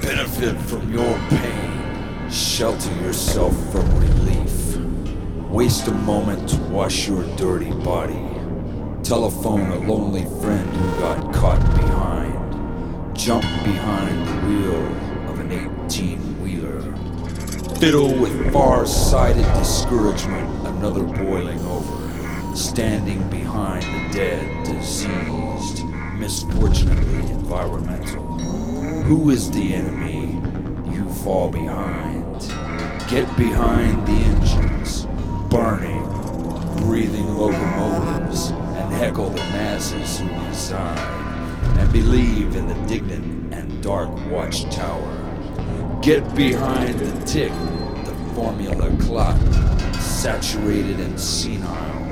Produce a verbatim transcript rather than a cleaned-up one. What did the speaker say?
Benefit from your pain. Shelter yourself from relief. Waste a moment to wash your dirty body. Telephone a lonely friend who got caught behind. Jump behind the wheel of an eighteen-wheeler. Fiddle with far-sighted discouragement, another boiling over. Standing behind the dead, diseased, misfortunately environmental. Who is the enemy? You fall behind. Get behind the engines, burning, breathing locomotives, and heckle the masses who reside, and believe in the dignant and dark watchtower. Get behind the tick, the formula clock, saturated and senile.